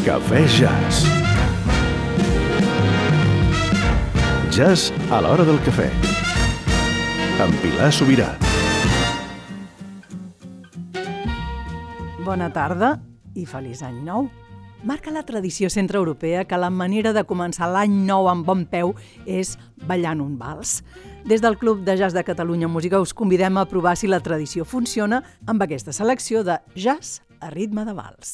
Cafè Jazz. Jazz a l'hora del cafè. Amb Pilar Sobirà. Bona tarda i feliç any nou. Marca la tradició centreeuropea que la manera de començar l'any nou amb bon peu és ballant un vals. Des del Club de Jazz de Catalunya Música us convidem a provar si la tradició funciona amb aquesta selecció de jazz a ritme de vals.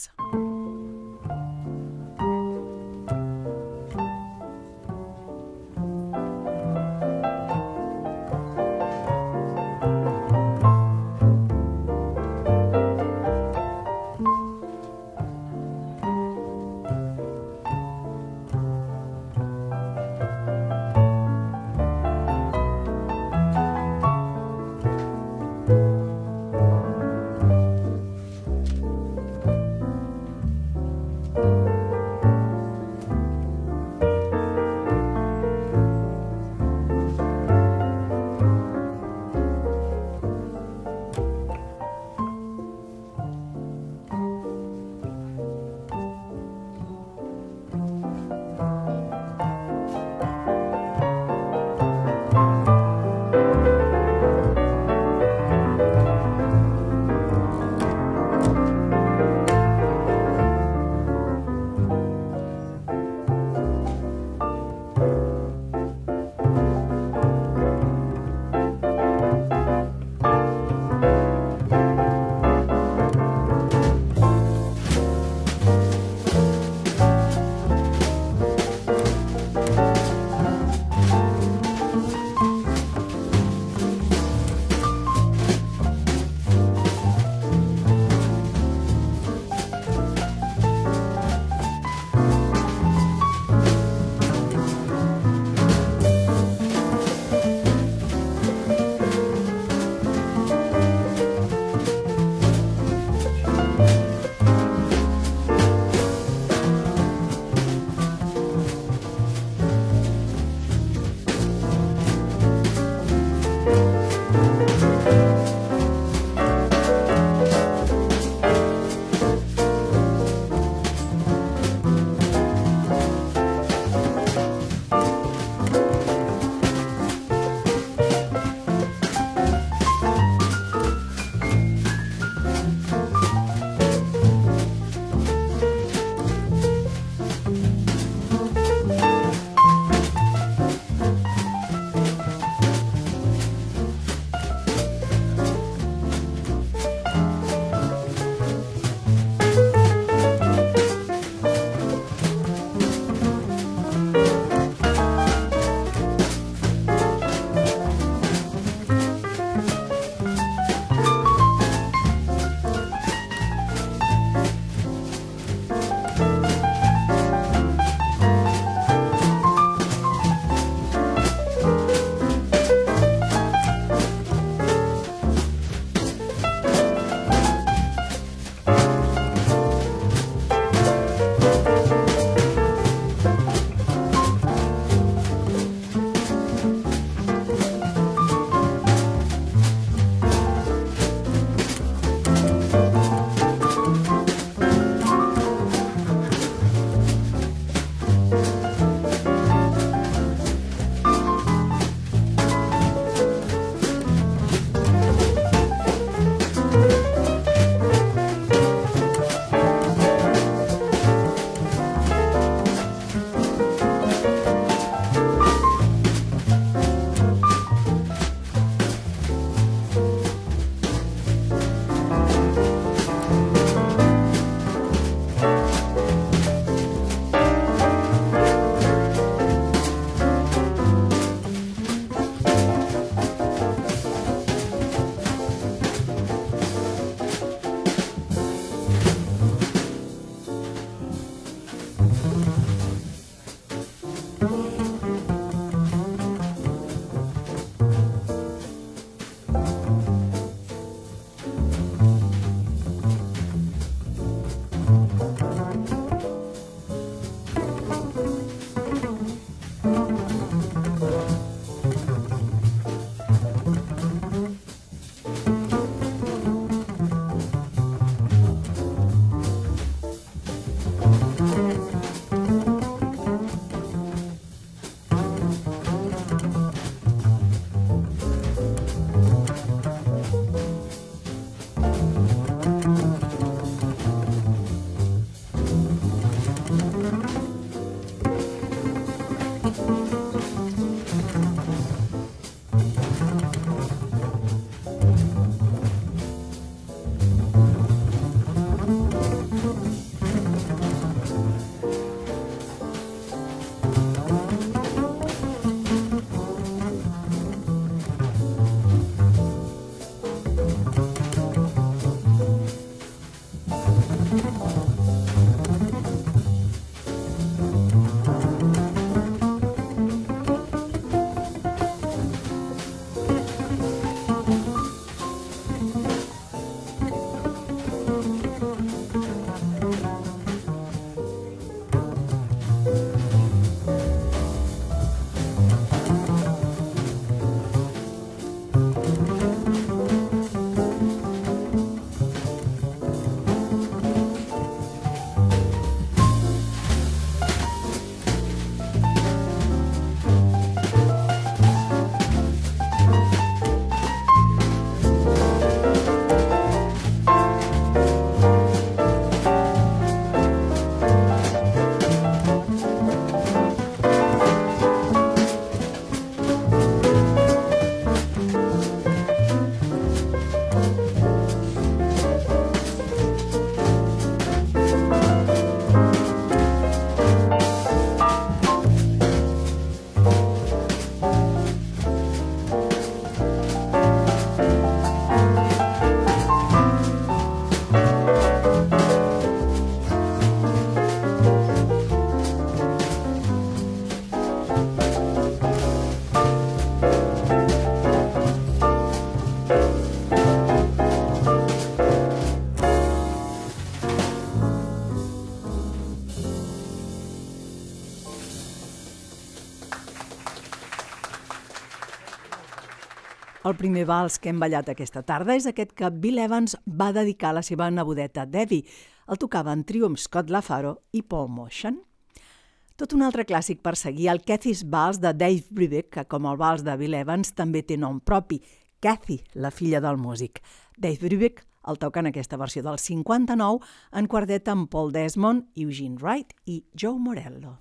El primer vals que hem ballat aquesta tarda és aquest que Bill Evans va dedicar a la seva nebodeta Debbie. El tocaven trio amb Scott LaFaro i Paul Motian. Tot un altre clàssic per seguir, el Cathy's Vals de Dave Brubeck, que com el vals de Bill Evans també té nom propi, Cathy, la filla del músic. Dave Brubeck el toca en aquesta versió del 59 en quartet amb Paul Desmond, Eugene Wright i Joe Morello.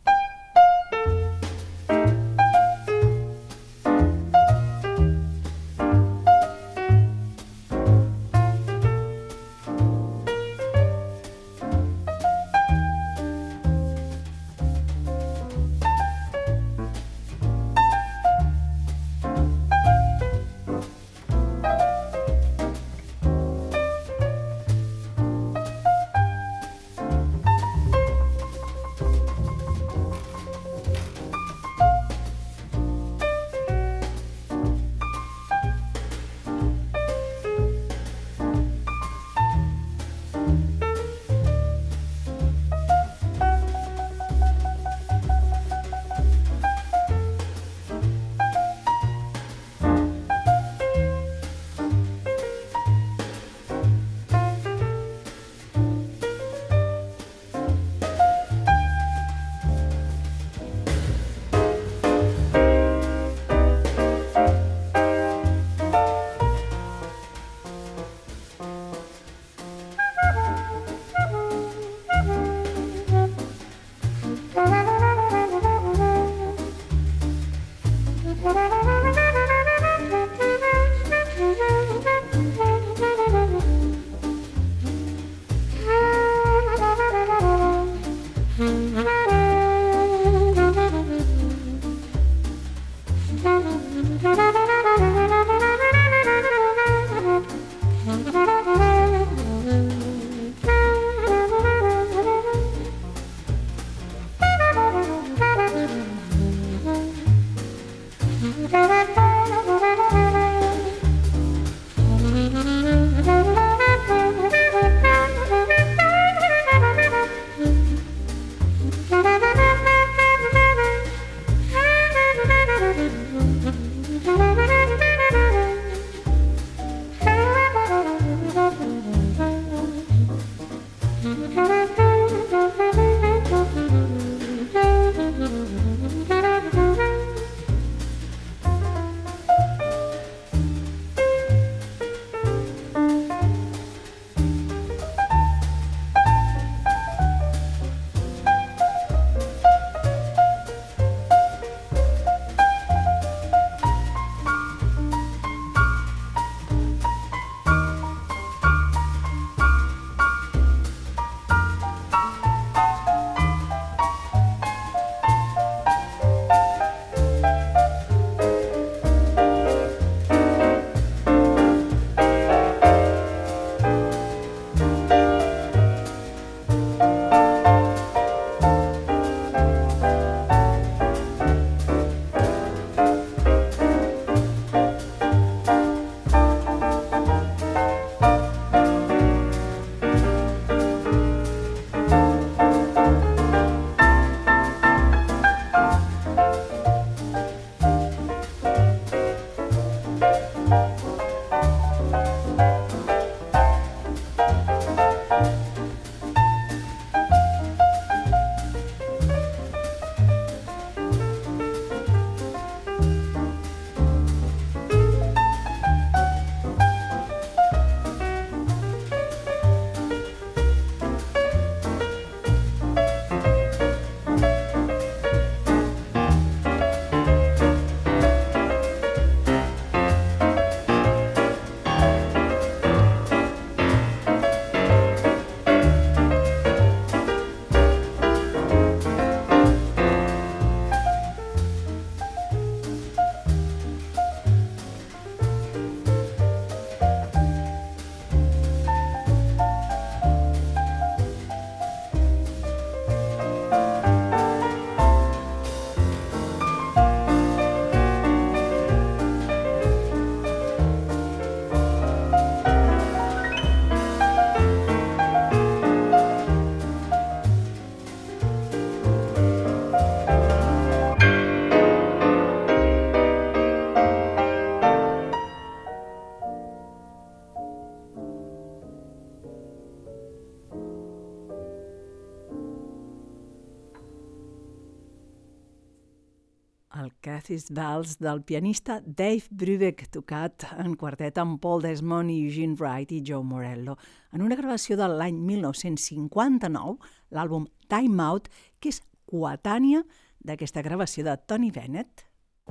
el Cathy's Bells del pianista Dave Brubeck, tocat en quartet amb Paul Desmond i Eugene Wright i Joe Morello, en una gravació de l'any 1959, l'àlbum Time Out, que és coetània d'aquesta gravació de Tony Bennett.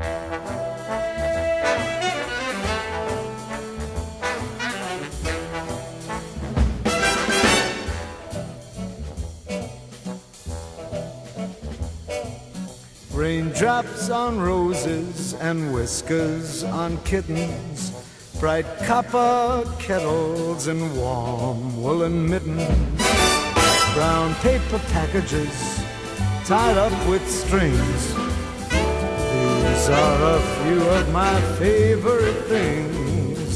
Raindrops on roses and whiskers on kittens, bright copper kettles and warm woolen mittens, brown paper packages tied up with strings. These are a few of my favorite things.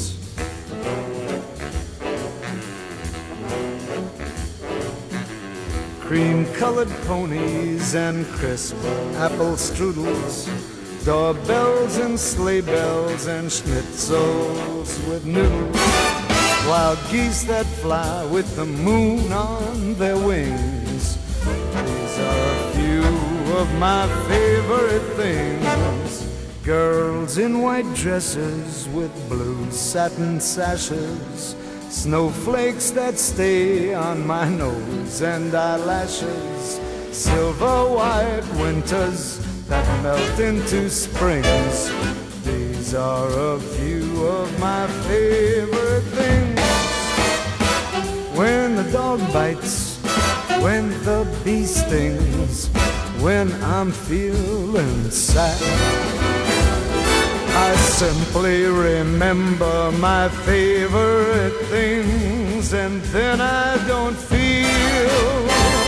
Cream-colored ponies and crisp apple strudels, doorbells and sleigh bells and schnitzels with noodles, wild geese that fly with the moon on their wings. These are a few of my favorite things. Girls in white dresses with blue satin sashes, snowflakes that stay on my nose and eyelashes, silver white winters that melt into springs. These are a few of my favorite things. When the dog bites, when the bee stings, when I'm feeling sad, I simply remember my favorite things, and then I don't feel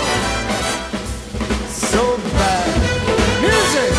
so bad. Music!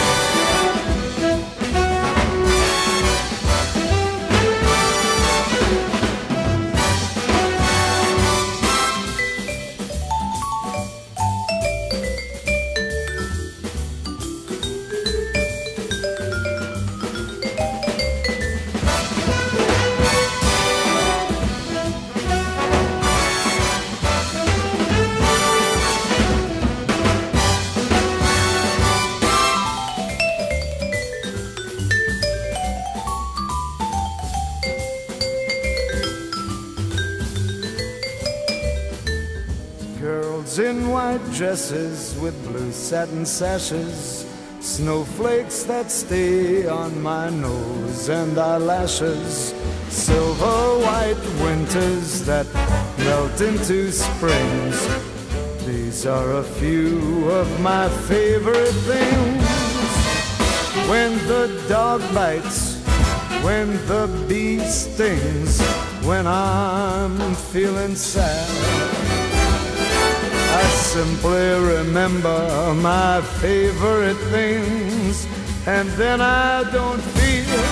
In white dresses with blue satin sashes, snowflakes that stay on my nose and eyelashes, silver white winters that melt into springs. These are a few of my favorite things. When the dog bites, when the bee stings, when I'm feeling sad, I simply remember my favorite things, and then I don't feel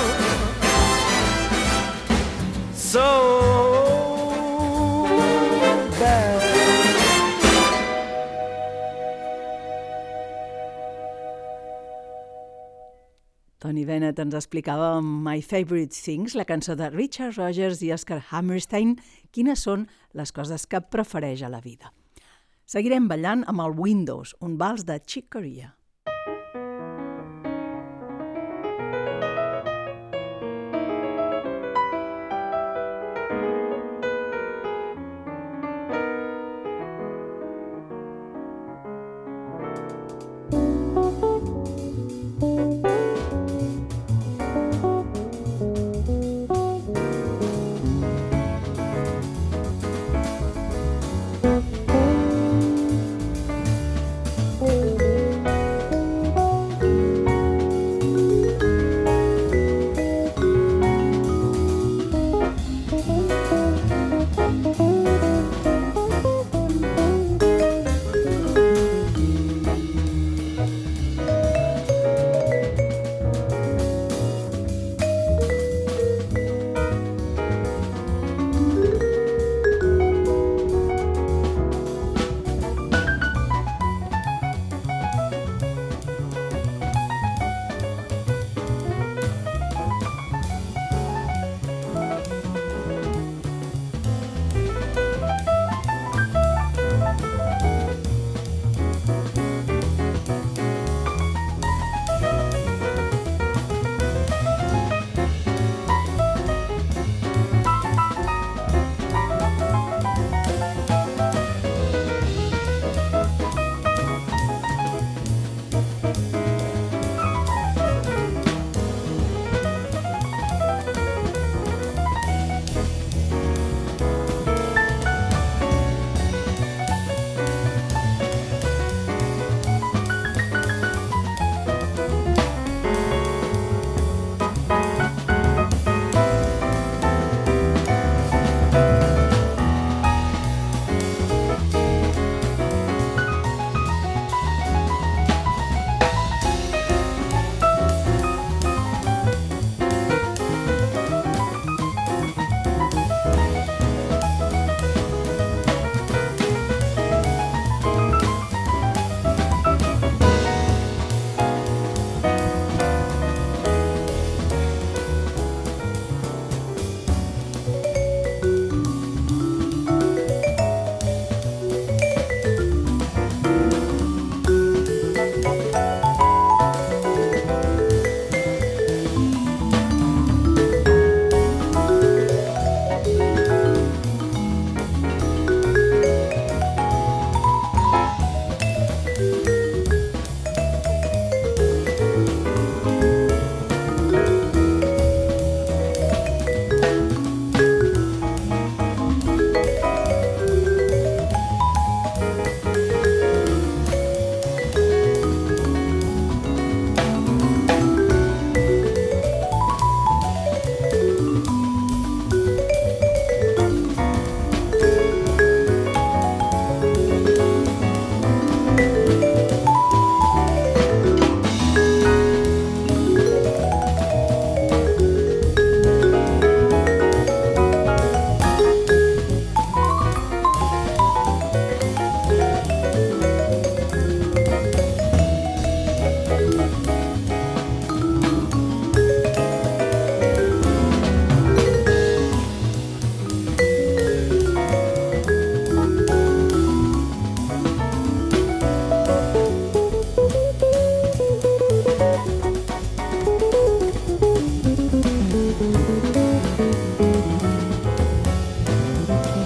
so bad. Tony Bennett ens explicava amb My Favorite Things, la cançó de Richard Rogers i Oscar Hammerstein, quines són les coses que prefereix a la vida. Seguirem ballant amb el Windows, un vals de Chick Corea.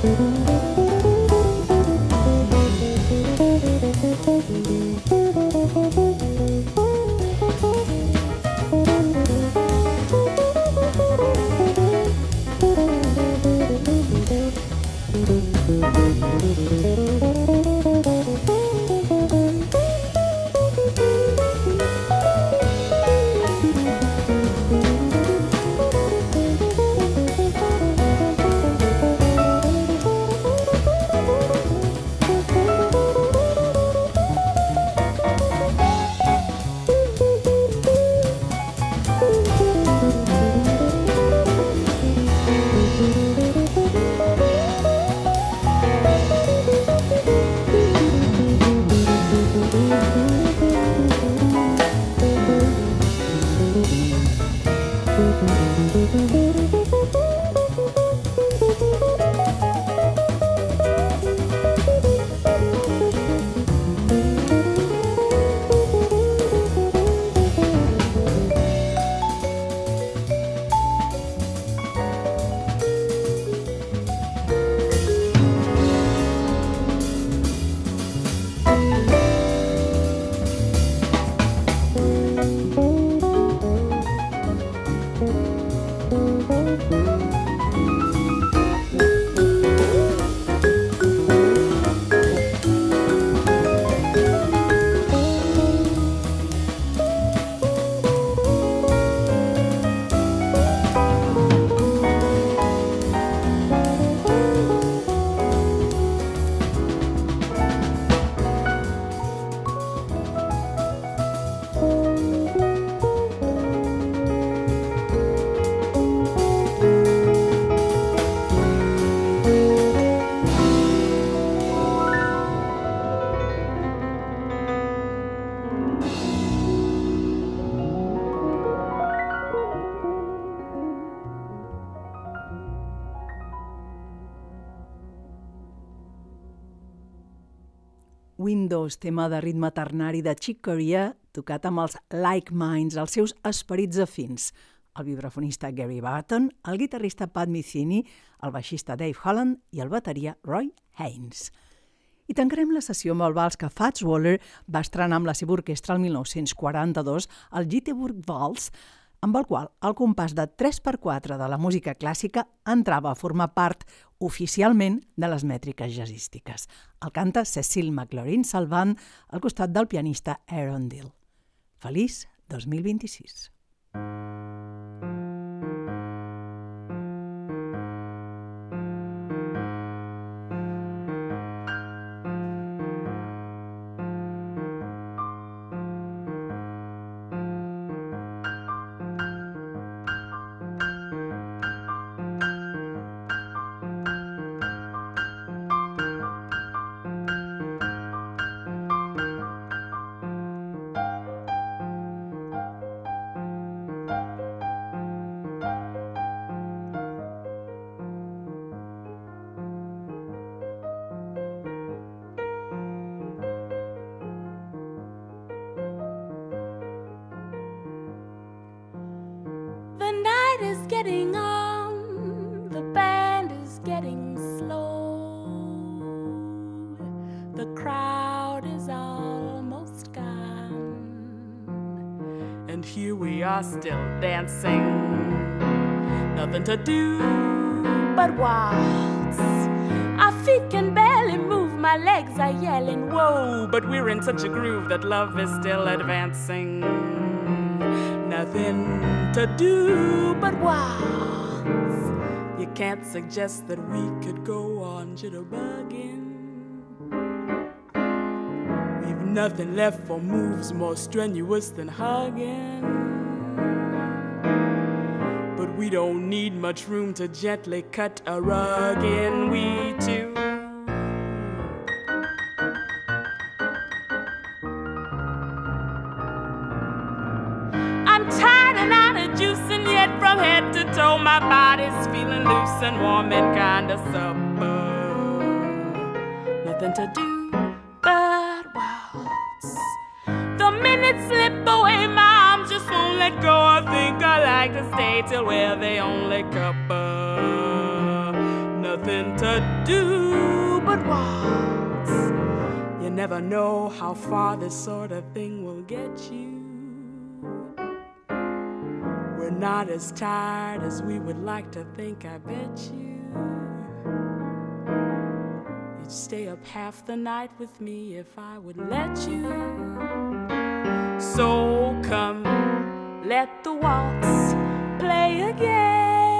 Windows, tema de ritme ternari de Chick Corea, tocat amb els Like Minds, els seus esperits afins. El vibrafonista Gary Barton, el guitarrista Pat Metheny, el baixista Dave Holland i el bateria Roy Haynes. I tancarem la sessió amb el vals que Fats Waller va estrenar amb la seva orquestra el 1942, el Jitterbug Vals, amb el qual el compàs de 3x4 de la música clàssica entrava a formar part oficialment de les mètriques jazzístiques. El canta Cecil McLaurin Salvant al costat del pianista Aaron Dill. Feliç 2026! Getting on, the band is getting slow. The crowd is almost gone, and here we are still dancing. Nothing to do but waltz. Our feet can barely move, my legs are yelling, whoa. But we're in such a groove that love is still advancing. Nothing to do but waltz. You can't suggest that we could go on jitterbugging. We've nothing left for moves more strenuous than hugging. But we don't need much room to gently cut a rug in, we two. Juicing yet from head to toe, my body's feeling loose and warm and kinda supple. Nothing to do but waltz. The minutes slip away, my arms just won't let go. I think I like to stay till we're the only couple. nothing to do but waltz. You never know how far this sort of thing will get you. We're not as tired as we would like to think, I bet you. You'd stay up half the night with me if I would let you. So come, let the waltz play again.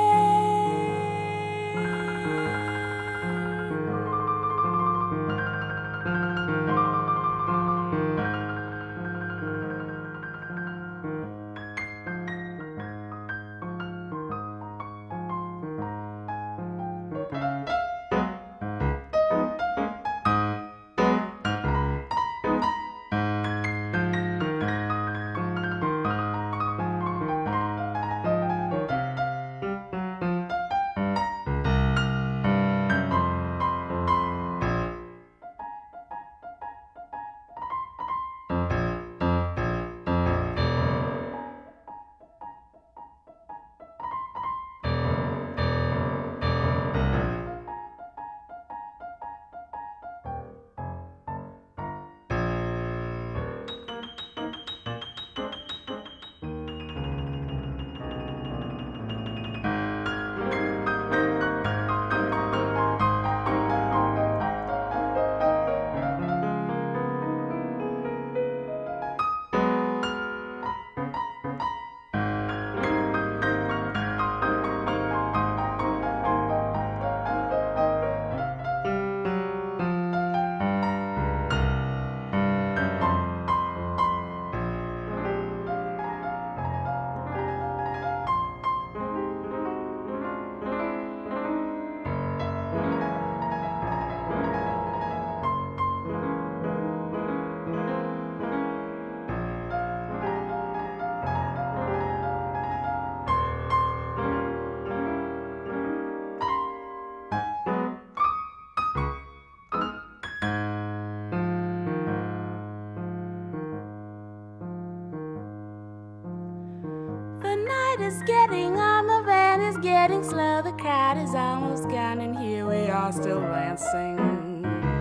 Is getting on, the band is getting slow, the crowd is almost gone, and here we are still dancing.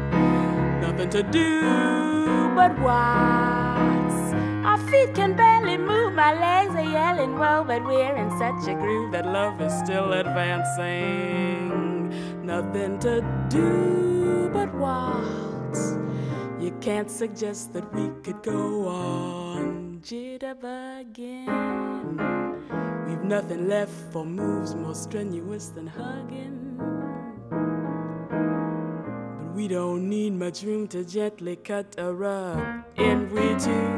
Nothing to do but waltz. Our feet can barely move, my legs are yelling, whoa, but we're in such a groove that love is still advancing. Nothing to do but waltz. You can't suggest that we could go on jitterbugging. We've nothing left for moves more strenuous than hugging. But we don't need much room to gently cut a rug in, we two.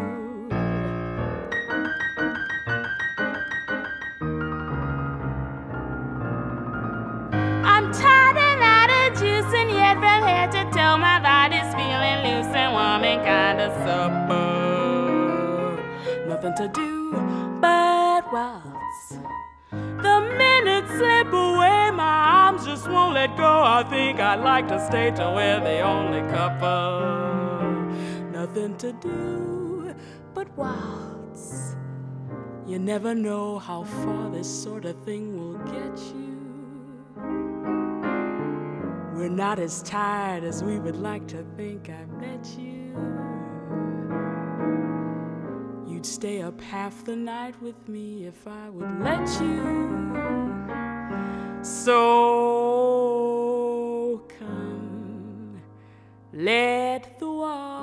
I'm tired and out of juice, and yet from head to toe my body's feeling loose and warm and kinda supple. Nothing to do but waltz. The minutes slip away, my arms just won't let go. I think I'd like to stay till we're the only couple. Nothing to do but waltz. You never know how far this sort of thing will get you. We're not as tired as we would like to think, I bet you. You'd stay up half the night with me if I would let you. So come, let the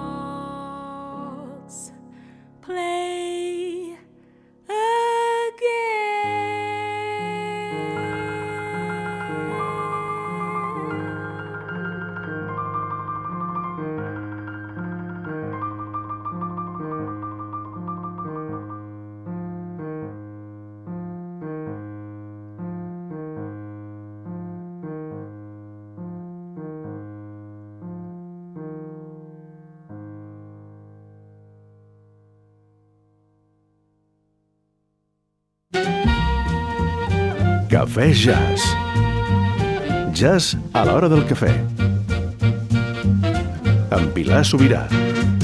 waltz play again. Cafè Jazz. Jazz a l'hora del cafè. Amb Pilar Sobirà.